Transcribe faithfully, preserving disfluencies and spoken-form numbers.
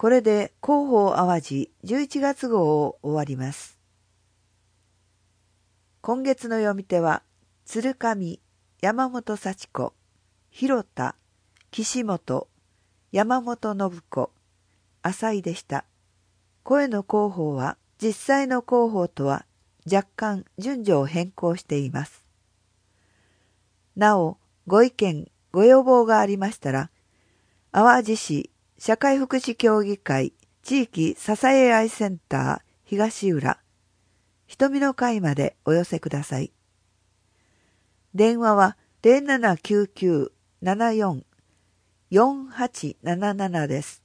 これで広報淡路じゅういちがつ号を終わります。今月の読み手は、鶴上、山本幸子、広田、岸本、山本信子、浅井でした。声の広報は実際の広報とは若干順序を変更しています。なお、ご意見、ご要望がありましたら、淡路市社会福祉協議会地域支え合いセンター東浦、瞳の会までお寄せください。電話は ゼロななきゅうきゅう ななよん よんはちななな です。